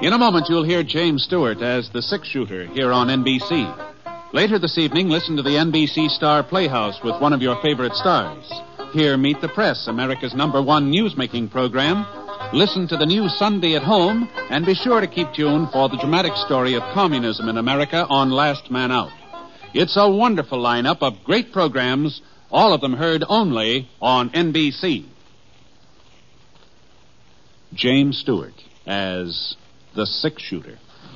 In a moment, you'll hear James Stewart as the six-shooter here on NBC. Later this evening, listen to the NBC Star Playhouse with one of your favorite stars. Here, Meet the Press, America's #1 newsmaking program. Listen to the new Sunday at Home, and be sure to keep tuned for the dramatic story of communism in America on Last Man Out. It's a wonderful lineup of great programs, all of them heard only on NBC. James Stewart as the six-shooter.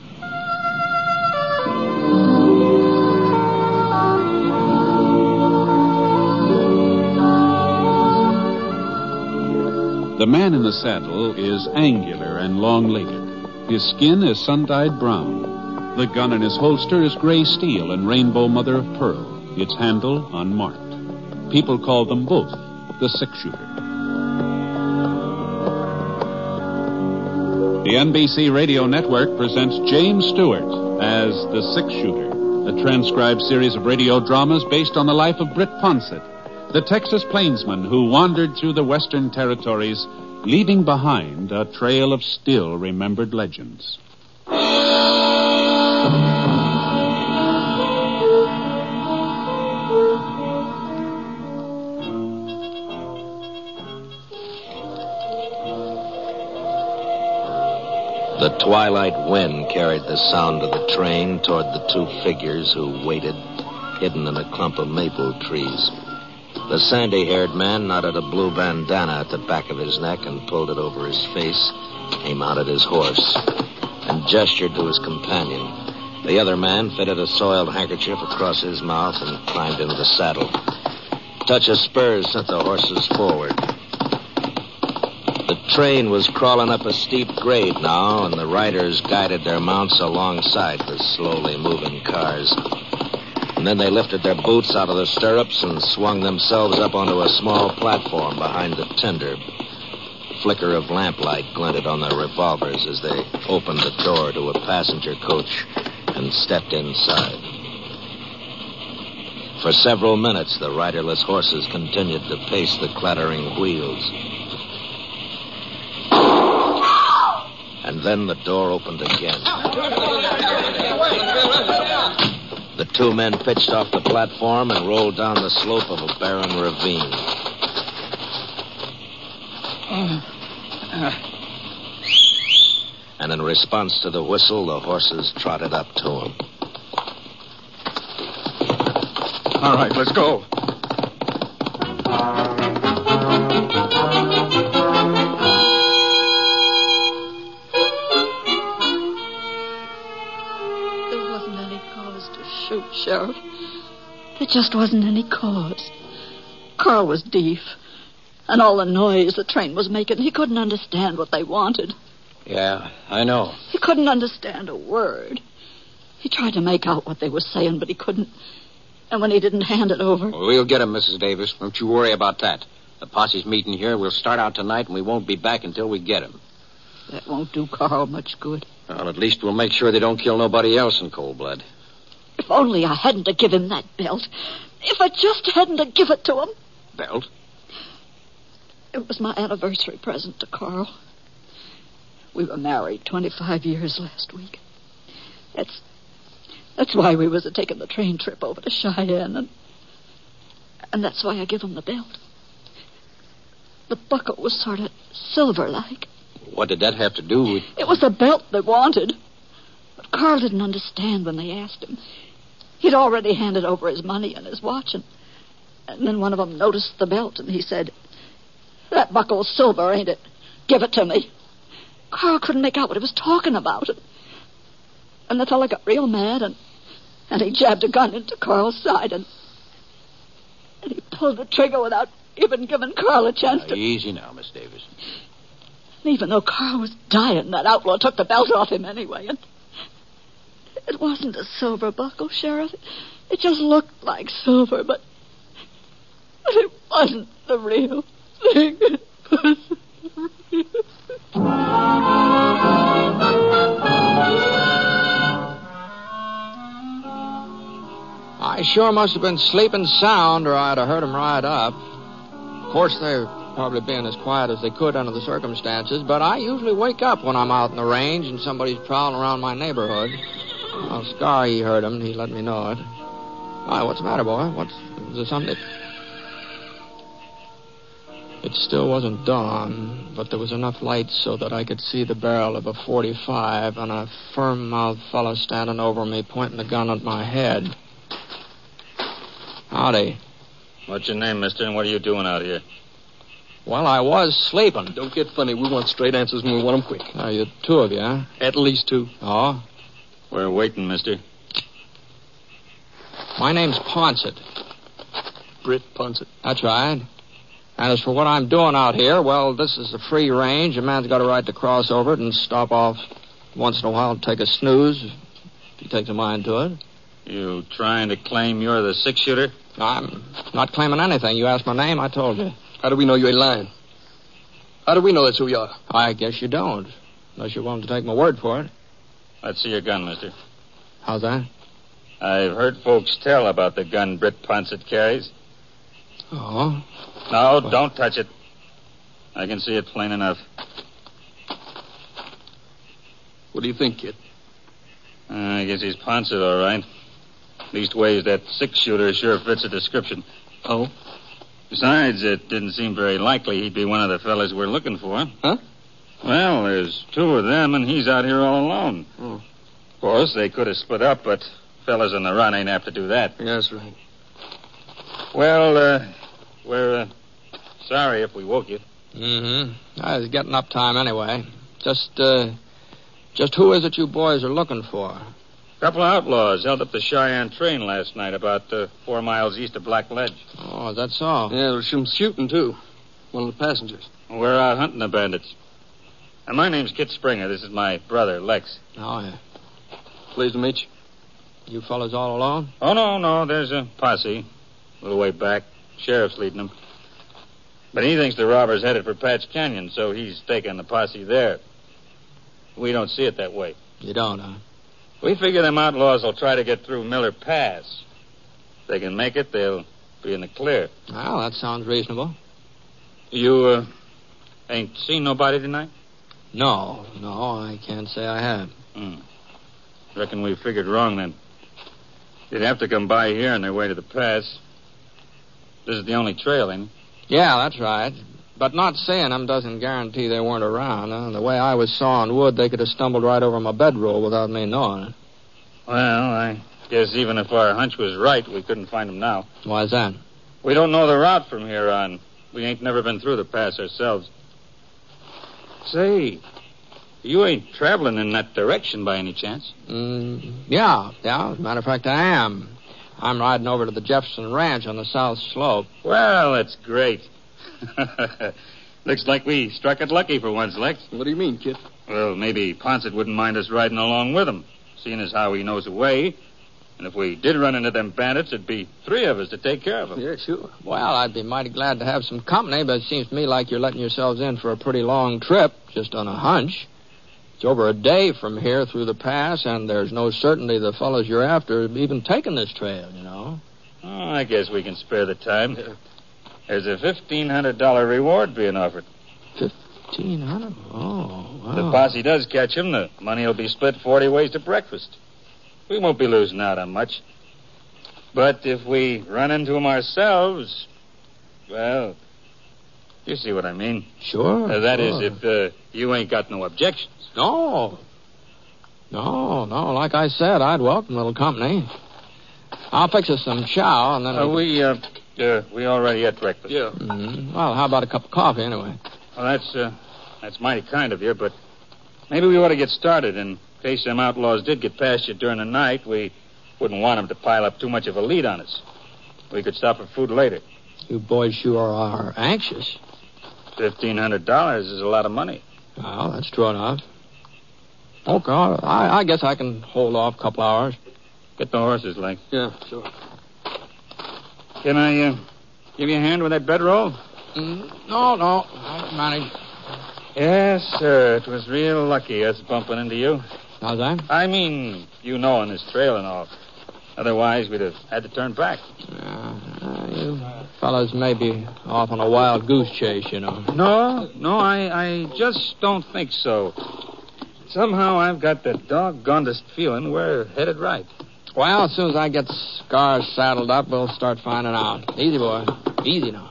The man in the saddle is angular and long-legged. His skin is sun-dyed brown. The gun in his holster is gray steel and rainbow mother of pearl, its handle unmarked. People call them both the six-shooter. The NBC Radio Network presents James Stewart as the six-shooter, a transcribed series of radio dramas based on the life of Britt Ponsett, the Texas plainsman who wandered through the western territories, leaving behind a trail of still-remembered legends. The twilight wind carried the sound of the train toward the two figures who waited, hidden in a clump of maple trees. The sandy-haired man knotted a blue bandana at the back of his neck and pulled it over his face. He mounted his horse and gestured to his companion. The other man fitted a soiled handkerchief across his mouth and climbed into the saddle. A touch of spurs sent the horses forward. The train was crawling up a steep grade now, and the riders guided their mounts alongside the slowly moving cars. And then they lifted their boots out of the stirrups and swung themselves up onto a small platform behind the tender. A flicker of lamplight glinted on their revolvers as they opened the door to a passenger coach and stepped inside. For several minutes, the riderless horses continued to pace the clattering wheels. And then the door opened again. The two men pitched off the platform and rolled down the slope of a barren ravine. And in response to the whistle, the horses trotted up to him. All right, let's go. Sheriff. There just wasn't any cause. Carl was deaf. And all the noise the train was making, he couldn't understand what they wanted. Yeah, I know. He couldn't understand a word. He tried to make out what they were saying, but he couldn't. And when he didn't hand it over... Well, we'll get him, Mrs. Davis. Don't you worry about that. The posse's meeting here. We'll start out tonight, and we won't be back until we get him. That won't do Carl much good. Well, at least we'll make sure they don't kill nobody else in cold blood. If only I hadn't to give him that belt. If I just hadn't to give it to him. Belt? It was my anniversary present to Carl. We were married 25 years last week. That's why we was taking the train trip over to Cheyenne, and that's why I give him the belt. The buckle was sort of silver-like. What did that have to do with... It was the belt they wanted. But Carl didn't understand when they asked him. He'd already handed over his money and his watch, and then one of them noticed the belt, and he said, "That buckle's silver, ain't it? Give it to me." Carl couldn't make out what he was talking about. And the fella got real mad, and he jabbed a gun into Carl's side, and he pulled the trigger without even giving Carl a chance to... Easy now, Miss Davis. And even though Carl was dying, that outlaw took the belt off him anyway, and... It wasn't a silver buckle, Sheriff. It just looked like silver, but it wasn't the real thing. I sure must have been sleeping sound, or I'd have heard him ride up. Of course, there probably being as quiet as they could under the circumstances, but I usually wake up when I'm out in the range and somebody's prowling around my neighborhood. Well, Scar, he heard him, and he let me know it. Why, what's the matter, boy? Is there something? It still wasn't dawn, but there was enough light so that I could see the barrel of a .45 and a firm-mouthed fellow standing over me, pointing the gun at my head. Howdy. What's your name, mister, and what are you doing out here? Well, I was sleeping. Don't get funny. We want straight answers, and we want them quick. Oh, you two of you, huh? At least two. Oh? We're waiting, mister. My name's Ponsett. Britt Ponsett. That's right. And as for what I'm doing out here, well, this is a free range. A man's got a right to cross over it and stop off once in a while and take a snooze if he takes a mind to it. You trying to claim you're the six-shooter? I'm not claiming anything. You asked my name, I told you. How do we know you ain't lying? How do we know that's who you are? I guess you don't, unless you're willing to take my word for it. Let's see your gun, mister. How's that? I've heard folks tell about the gun Britt Ponsett carries. Oh? No, don't touch it. I can see it plain enough. What do you think, kid? I guess he's Ponsett, all right. Leastways, that six-shooter sure fits the description. Oh? Besides, it didn't seem very likely he'd be one of the fellas we're looking for. Huh? Well, there's two of them, and he's out here all alone. Oh. Of course, they could have split up, but fellas on the run ain't apt to do that. Yeah, that's right. Well, we're sorry if we woke you. Mm-hmm. I was getting up time anyway. Just who is it you boys are looking for? A couple of outlaws held up the Cheyenne train last night about 4 miles east of Black Ledge. Oh, is that so? Yeah, there was some shooting, too. One of the passengers. We're out hunting the bandits. And my name's Kit Springer. This is my brother, Lex. Oh, yeah. Pleased to meet you. You fellas all alone? Oh, no. There's a posse. A little way back. Sheriff's leading them. But he thinks the robbers headed for Patch Canyon, so he's taking the posse there. We don't see it that way. You don't, huh? We figure them outlaws will try to get through Miller Pass. If they can make it, they'll be in the clear. Well, that sounds reasonable. You, ain't seen nobody tonight? No, I can't say I have. Reckon we figured wrong, then. They'd have to come by here on their way to the pass. This is the only trail, ain't it? Yeah, that's right. But not seeing them doesn't guarantee they weren't around. The way I was sawing wood, they could have stumbled right over my bedroll without me knowing it. Well, I guess even if our hunch was right, we couldn't find them now. Why's that? We don't know the route from here on. We ain't never been through the pass ourselves. Say, you ain't traveling in that direction by any chance? Yeah. As a matter of fact, I am. I'm riding over to the Jefferson Ranch on the south slope. Well, that's great. Looks like we struck it lucky for once, Lex. What do you mean, kid? Well, maybe Ponsett wouldn't mind us riding along with him, seeing as how he knows the way. And if we did run into them bandits, it'd be 3 of us to take care of them. Yeah, sure. Well, I'd be mighty glad to have some company, but it seems to me like you're letting yourselves in for a pretty long trip, just on a hunch. It's over a day from here through the pass, and there's no certainty the fellows you're after have even taken this trail, you know. Oh, I guess we can spare the time. Yeah. There's a $1,500 reward being offered. $1,500? Oh, wow. If the posse does catch him, the money will be split 40 ways to breakfast. We won't be losing out on much. But if we run into him ourselves, well, you see what I mean. Sure. That is, if you ain't got no objections. No. Like I said, I'd welcome a little company. I'll fix us some chow, and then... we already had breakfast. Yeah. Mm-hmm. Well, how about a cup of coffee, anyway? Well, that's mighty kind of you, but maybe we ought to get started. In case them outlaws did get past you during the night, we wouldn't want them to pile up too much of a lead on us. We could stop for food later. You boys sure are anxious. $1,500 is a lot of money. Well, that's true enough. Okay, I guess I can hold off a couple hours. Get the horses, Lex. Yeah, sure. Can I give you a hand with that bedroll? No. I can manage. Yes, sir. It was real lucky us bumping into you. How's that? I mean, you knowing this trail and all. Otherwise, we'd have had to turn back. You fellas may be off on a wild goose chase, you know. No, I just don't think so. Somehow I've got the doggonedest feeling we're headed right. Well, as soon as I get Scars saddled up, we'll start finding out. Easy, boy. Easy now.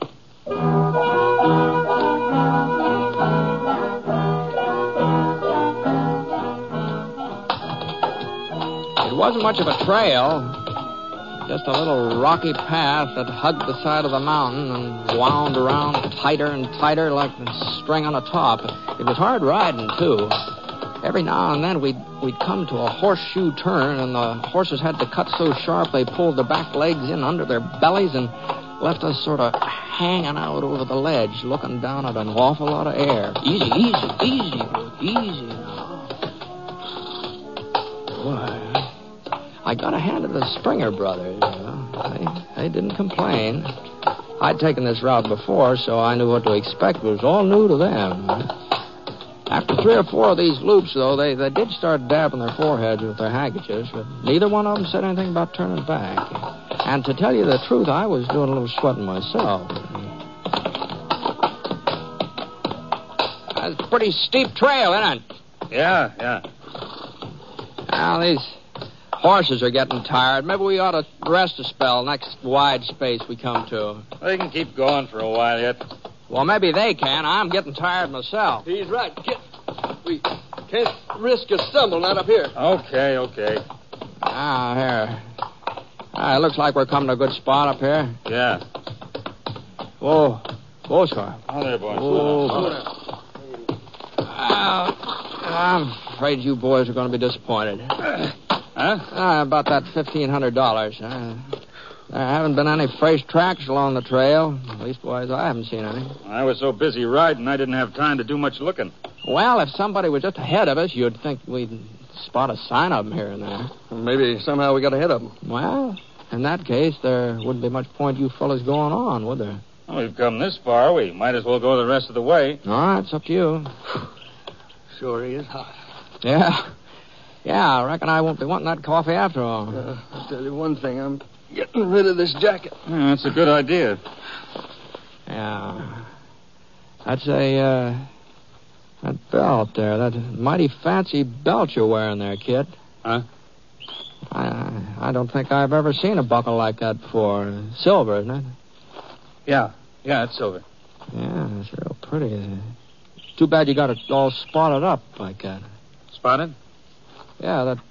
It wasn't much of a trail. Just a little rocky path that hugged the side of the mountain and wound around tighter and tighter like a string on a top. It was hard riding, too. Every now and then we'd come to a horseshoe turn, and the horses had to cut so sharp they pulled the back legs in under their bellies and left us sort of hanging out over the ledge, looking down at an awful lot of air. Easy now. Boy, I got a hand of the Springer brothers. They didn't complain. I'd taken this route before, so I knew what to expect. It was all new to them. After 3 or 4 of these loops, though, they did start dabbing their foreheads with their handkerchiefs, but neither one of them said anything about turning back. And to tell you the truth, I was doing a little sweating myself. That's a pretty steep trail, isn't it? Yeah. Well, these horses are getting tired. Maybe we ought to rest a spell next wide space we come to. They can keep going for a while yet. Well, maybe they can. I'm getting tired myself. He's right, kid. We can't risk a stumble, not up here. Okay. Here. It looks like we're coming to a good spot up here. Yeah. Whoa, Scar. Oh, there, boys. I'm afraid you boys are going to be disappointed. Huh? About that $1,500. There haven't been any fresh tracks along the trail. Leastwise, I haven't seen any. I was so busy riding, I didn't have time to do much looking. Well, if somebody was just ahead of us, you'd think we'd spot a sign of them here and there. Maybe somehow we got ahead of them. Well, in that case, there wouldn't be much point you fellas going on, would there? Well, we've come this far. We might as well go the rest of the way. All right, it's up to you. Sure he is hot. Yeah, I reckon I won't be wanting that coffee after all. I'll tell you one thing. I'm getting rid of this jacket. Yeah, that's a good idea. Yeah. That's that belt there. That mighty fancy belt you're wearing there, kid. Huh? I don't think I've ever seen a buckle like that before. Silver, isn't it? Yeah, it's silver. Yeah, it's real pretty. Too bad you got it all spotted up like that. Spotted? Yeah, that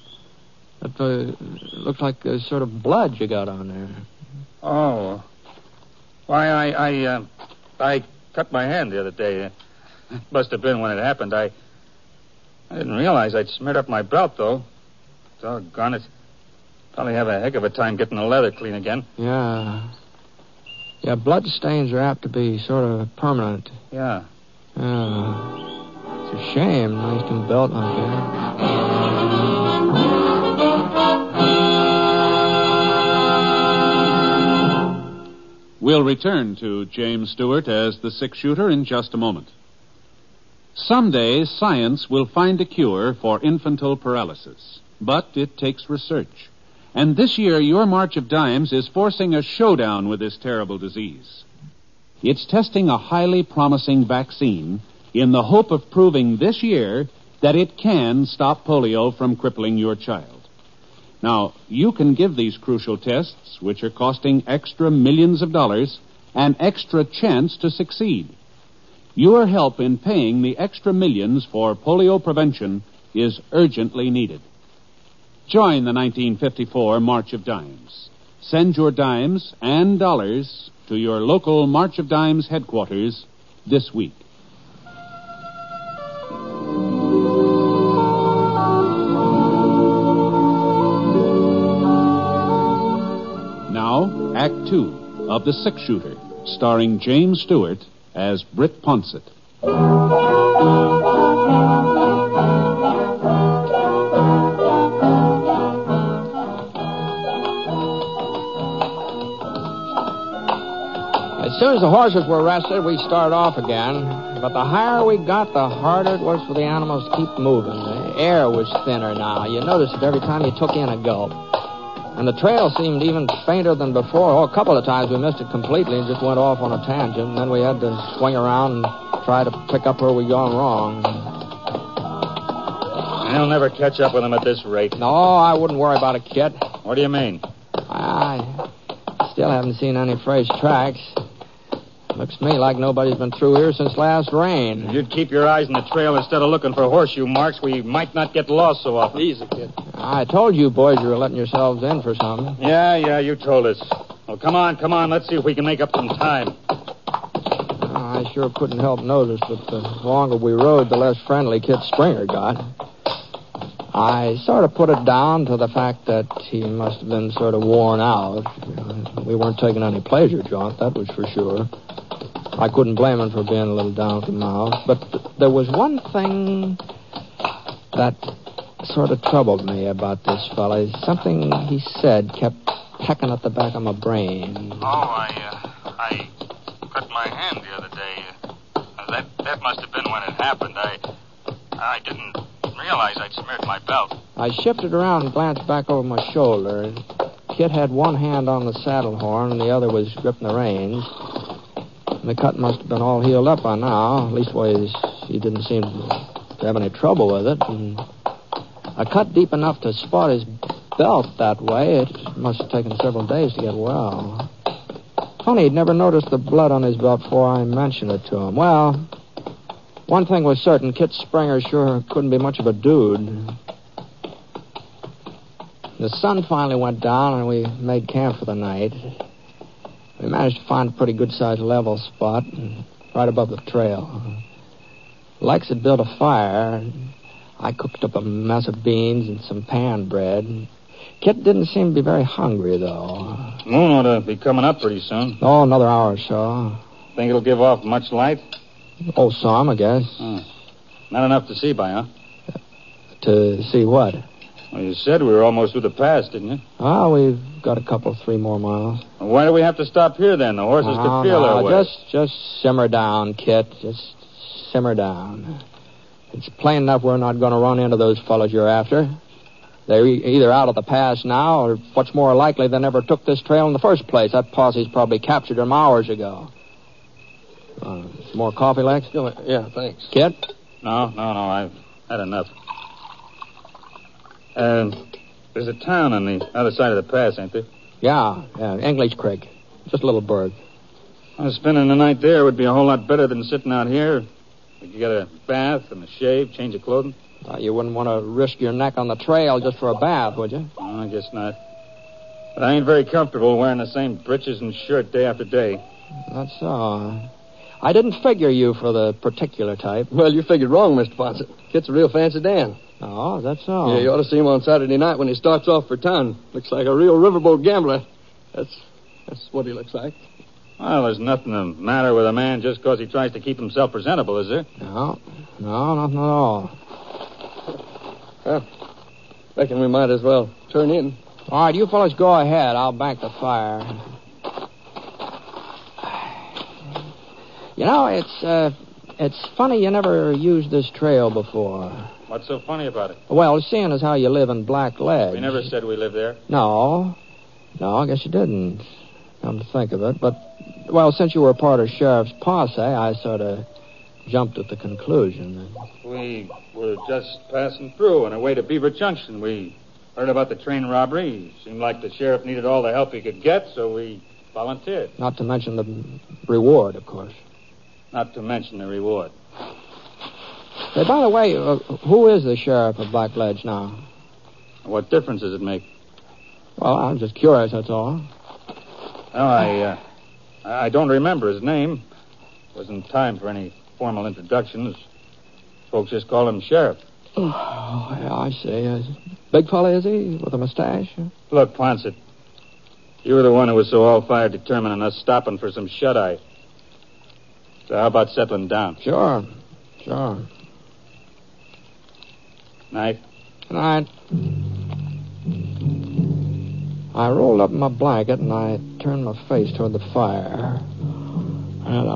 looks like a sort of blood you got on there. Oh. Why, I cut my hand the other day. It must have been when it happened. I didn't realize I'd smeared up my belt, though. Doggone it. Probably have a heck of a time getting the leather clean again. Yeah, blood stains are apt to be sort of permanent. Yeah. It's a shame. Nice new belt like that. We'll return to James Stewart as the six-shooter in just a moment. Someday, science will find a cure for infantile paralysis, but it takes research. And this year, your March of Dimes is forcing a showdown with this terrible disease. It's testing a highly promising vaccine in the hope of proving this year that it can stop polio from crippling your child. Now, you can give these crucial tests, which are costing extra millions of dollars, an extra chance to succeed. Your help in paying the extra millions for polio prevention is urgently needed. Join the 1954 March of Dimes. Send your dimes and dollars to your local March of Dimes headquarters this week. Now, Act 2 of The Six-Shooter, starring James Stewart as Britt Ponsett. As soon as the horses were rested, we started off again. But the higher we got, the harder it was for the animals to keep moving. The air was thinner now. You noticed it every time you took in a gulp. And the trail seemed even fainter than before. Oh, a couple of times we missed it completely and just went off on a tangent. And then we had to swing around and try to pick up where we'd gone wrong. I'll never catch up with him at this rate. No, I wouldn't worry about it, Kit. What do you mean? I still haven't seen any fresh tracks. Looks to me like nobody's been through here since last rain. If you'd keep your eyes on the trail instead of looking for horseshoe marks, we might not get lost so often. Easy, kid. I told you boys you were letting yourselves in for something. Yeah, you told us. Well, come on. Let's see if we can make up some time. I sure couldn't help notice that the longer we rode, the less friendly Kit Springer got. I sort of put it down to the fact that he must have been sort of worn out. We weren't taking any pleasure, Jaunt, that was for sure. I couldn't blame him for being a little down at the mouth. But there was one thing that sort of troubled me about this fella. Something he said kept pecking at the back of my brain. Oh, I cut my hand the other day. That must have been when it happened. I didn't realize I'd smeared my belt. I shifted around and glanced back over my shoulder. Kit had one hand on the saddle horn and the other was gripping the reins. The cut must have been all healed up by now. Leastways, he didn't seem to have any trouble with it. And a cut deep enough to spot his belt that way, it must have taken several days to get well. Funny, he'd never noticed the blood on his belt before I mentioned it to him. Well, one thing was certain, Kit Springer sure couldn't be much of a dude. The sun finally went down and we made camp for the night. We managed to find a pretty good-sized level spot right above the trail. Lex had built a fire. I cooked up a mess of beans and some pan bread. Kit didn't seem to be very hungry, though. Moon ought to be coming up pretty soon. Oh, another hour or so. Think it'll give off much light? Oh, some, I guess. Not enough to see by, huh? To see what? Well, you said we were almost through the pass, didn't you? Oh, we've got a couple, 3 more miles. Well, why do we have to stop here, then? The horses could feel their way. Just simmer down, Kit. Just simmer down. It's plain enough we're not going to run into those fellows you're after. They're either out of the pass now, or what's more likely, they never took this trail in the first place. That posse's probably captured them hours ago. Some more coffee, Lex? Yeah, thanks. Kit? No, I've had enough. There's a town on the other side of the pass, ain't there? Yeah, English Creek. Just a little burg. Spending the night there would be a whole lot better than sitting out here. We could get a bath and a shave, change of clothing. You wouldn't want to risk your neck on the trail just for a bath, would you? No, I guess not. But I ain't very comfortable wearing the same breeches and shirt day after day. That's so. I didn't figure you for the particular type. Well, you figured wrong, Mr. Fawcett. Kit's a real fancy Dan. Oh, that's so. Yeah, you ought to see him on Saturday night when he starts off for town. Looks like a real riverboat gambler. That's what he looks like. Well, there's nothing the matter with a man just because he tries to keep himself presentable, is there? No, nothing at all. Well, reckon we might as well turn in. All right, you fellas go ahead. I'll bank the fire. You know, it's funny you never used this trail before. What's so funny about it? Well, seeing as how you live in Black Ledge. We never said we lived there. No, I guess you didn't. Come to think of it. But, well, since you were a part of Sheriff's posse, I sort of jumped at the conclusion that... We were just passing through on our way to Beaver Junction. We heard about the train robbery. Seemed like the sheriff needed all the help he could get, so we volunteered. Not to mention the reward, of course. Not to mention the reward. Hey, by the way, who is the sheriff of Black Ledge now? What difference does it make? Well, I'm just curious, that's all. Oh, I don't remember his name. Wasn't time for any formal introductions. Folks just call him Sheriff. Oh, yeah, I see. Big fella, is he, with a mustache? Look, Ponset, you were the one who was so all-fired determined on us stopping for some shut-eye. So how about settling down? Sure. Night. Good night. I rolled up in my blanket and I turned my face toward the fire. And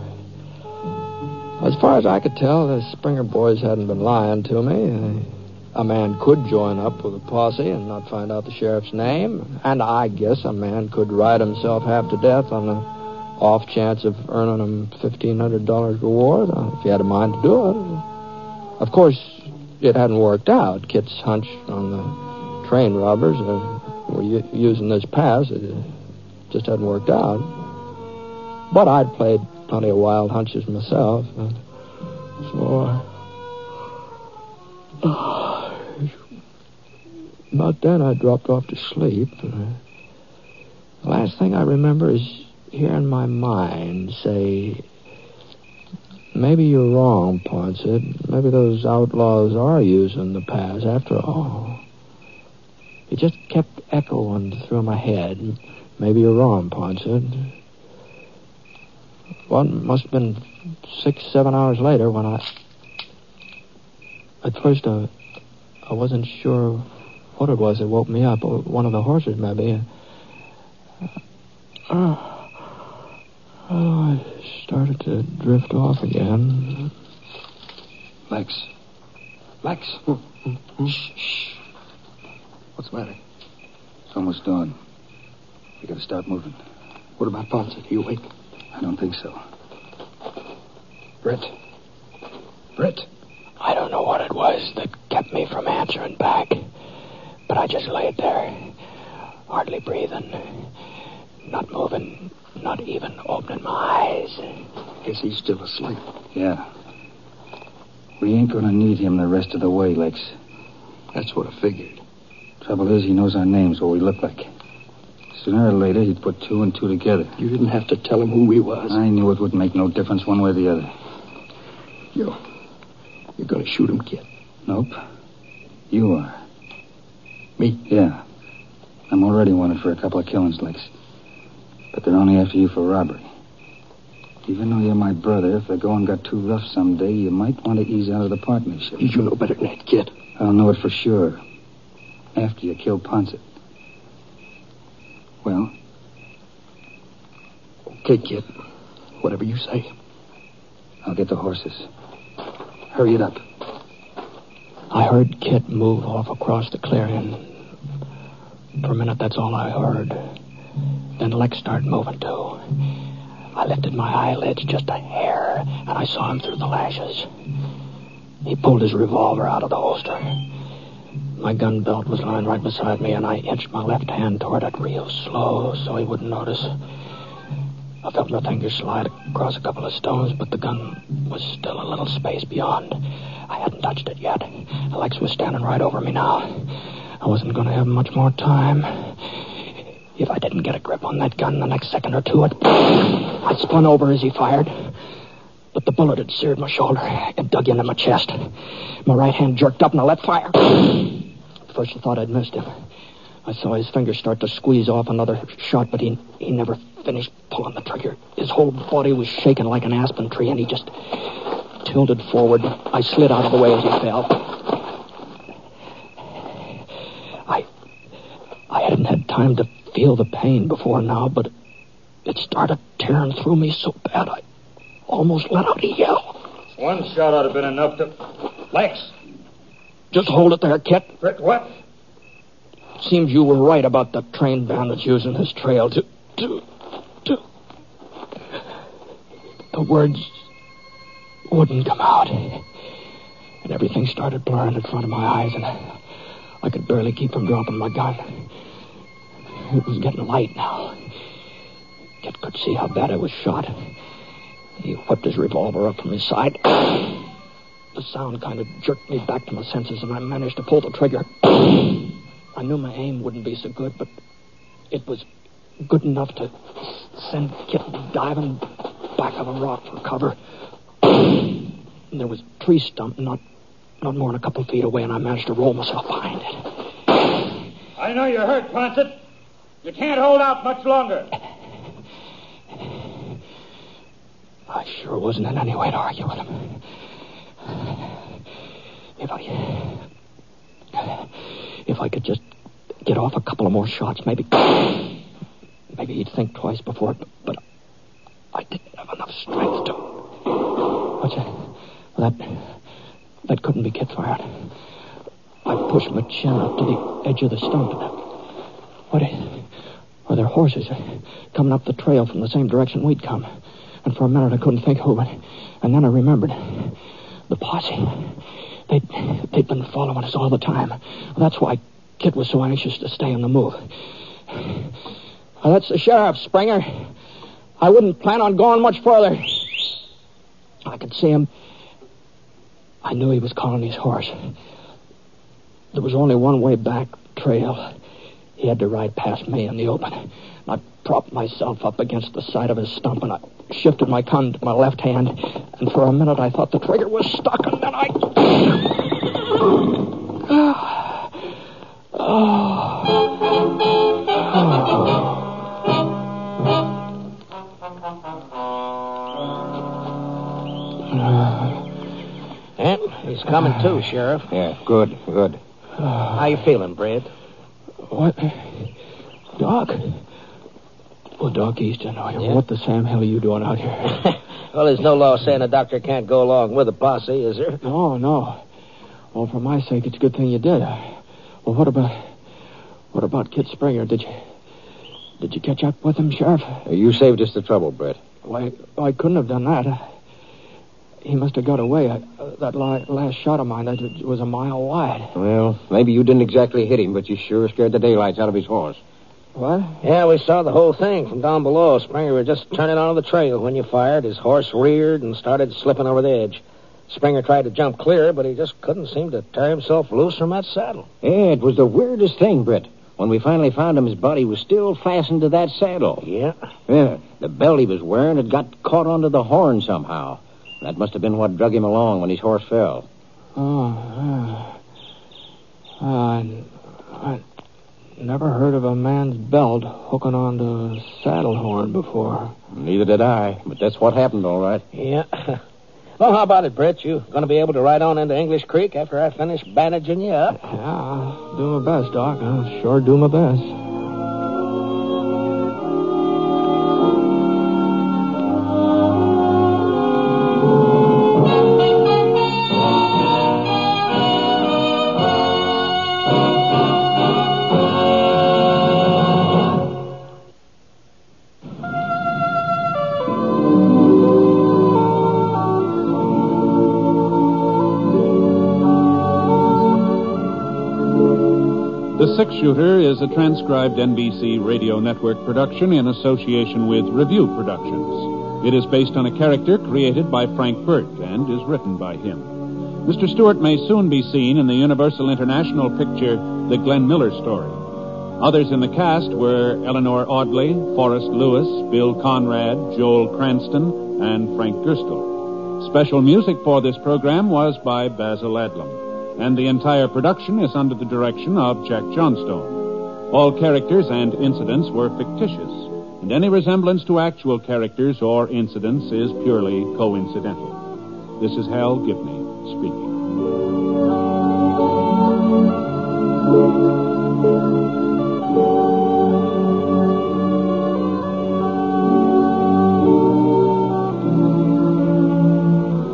as far as I could tell, the Springer boys hadn't been lying to me. a man could join up with a posse and not find out the sheriff's name. And I guess a man could ride himself half to death on the off chance of earning him $1,500 reward if he had a mind to do it. Of course, it hadn't worked out. Kit's hunch on the train robbers were using this pass. It just hadn't worked out. But I'd played plenty of wild hunches myself. So, about then, I dropped off to sleep. The last thing I remember is hearing my mind say, maybe you're wrong, Poinsett. Maybe those outlaws are using the pass after all. It just kept echoing through my head. Maybe you're wrong, Poinsett. Well, it must have been 6-7 hours later when At first, I wasn't sure what it was that woke me up. One of the horses, maybe. I started to drift off again. Lex. Shh. What's the matter? It's almost dawn. We gotta start moving. What about Poinsett? Are you awake? I don't think so. Brett. I don't know what it was that kept me from answering back. But I just laid there, hardly breathing, not moving, not even opening my eyes. Guess he's still asleep. Yeah. We ain't gonna need him the rest of the way, Lex. That's what I figured. Trouble is, he knows our names, what we look like. Sooner or later, he'd put 2 and 2 together. You didn't have to tell him who we was. I knew it wouldn't make no difference one way or the other. You're gonna shoot him, kid? Nope. You are. Me? Yeah. I'm already wanted for a couple of killings, Lex. But they're only after you for robbery. Even though you're my brother, if the going got too rough someday, you might want to ease out of the partnership. You know better than that, kid. I'll know it for sure. After you kill Poinsett. Well? Okay, kid. Whatever you say. I'll get the horses. Hurry it up. I heard Kit move off across the clearing. For a minute, that's all I heard. Then Lex started moving, too. I lifted my eyelids just a hair, and I saw him through the lashes. He pulled his revolver out of the holster. My gun belt was lying right beside me, and I inched my left hand toward it real slow so he wouldn't notice. I felt my fingers slide across a couple of stones, but the gun was still a little space beyond. I hadn't touched it yet. Lex was standing right over me now. I wasn't going to have much more time. If I didn't get a grip on that gun the next second or two, I spun over as he fired. But the bullet had seared my shoulder and dug into my chest. My right hand jerked up and I let fire. At first I thought I'd missed him. I saw his fingers start to squeeze off another shot, but he never finished pulling the trigger. His whole body was shaking like an aspen tree, and he just tilted forward. I slid out of the way as he fell. I hadn't had time to feel the pain before now, but it started tearing through me so bad I almost let out a yell. One shot ought to have been enough to... Lex! Just hold it there, Kit. What? Seems you were right about the train bandits using this trail to... The words wouldn't come out. And everything started blurring in front of my eyes, and I could barely keep from dropping my gun. It was getting light now. Kit could see how bad I was shot. He whipped his revolver up from his side. The sound kind of jerked me back to my senses, and I managed to pull the trigger. I knew my aim wouldn't be so good, but it was good enough to send Kit diving back of a rock for cover. And there was a tree stump not more than a couple feet away, and I managed to roll myself behind it. I know you're hurt, Poinsett. You can't hold out much longer. I sure wasn't in any way to argue with him. If I could just get off a couple of more shots, maybe he'd think twice before, but I didn't have enough strength to... What's that? That couldn't be Kit fired. I pushed my chin up to the edge of the stump. What are there horses coming up the trail from the same direction we'd come? And for a minute I couldn't think who, and then I remembered. The posse. They'd been following us all the time. That's why Kit was so anxious to stay on the move. That's the sheriff, Springer. I wouldn't plan on going much further. I could see him. I knew he was calling his horse. There was only one way back trail. He had to ride past me in the open. I propped myself up against the side of his stump, and I shifted my gun to my left hand, and for a minute I thought the trigger was stuck, and then I... He's coming too, Sheriff. Yeah, good. How you feeling, Brad? What? Doc? Well, Doc Easton, Yeah? What the Sam hell are you doing out here? Well, there's no law saying a doctor can't go along with a posse, is there? No. Well, for my sake, it's a good thing you did. Well, what about Kit Springer? Did you catch up with him, Sheriff? You saved us the trouble, Brett. Why, I couldn't have done that. He must have got away. That last shot of mine, that was a mile wide. Well, maybe you didn't exactly hit him, but you sure scared the daylights out of his horse. What? Yeah, we saw the whole thing from down below. Springer was just turning onto the trail when you fired. His horse reared and started slipping over the edge. Springer tried to jump clear, but he just couldn't seem to tear himself loose from that saddle. Yeah, it was the weirdest thing, Brett. When we finally found him, his body was still fastened to that saddle. Yeah? Yeah, the belt he was wearing had got caught onto the horn somehow. That must have been what drug him along when his horse fell. I never heard of a man's belt hooking onto a saddle horn before. Neither did I, but that's what happened, all right. Yeah. Well, how about it, Brett? You going to be able to ride on into English Creek after I finish bandaging you up? Yeah, I'll do my best, Doc. I'll sure do my best. The Six Shooter is a transcribed NBC Radio Network production in association with Review Productions. It is based on a character created by Frank Burt and is written by him. Mr. Stewart may soon be seen in the Universal International picture The Glenn Miller Story. Others in the cast were Eleanor Audley, Forrest Lewis, Bill Conrad, Joel Cranston, and Frank Gerstle. Special music for this program was by Basil Adlam. And the entire production is under the direction of Jack Johnstone. All characters and incidents were fictitious, and any resemblance to actual characters or incidents is purely coincidental. This is Hal Gibney speaking.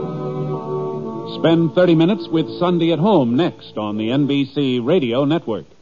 Spend 30 minutes with Sunday at Home next on the NBC Radio Network.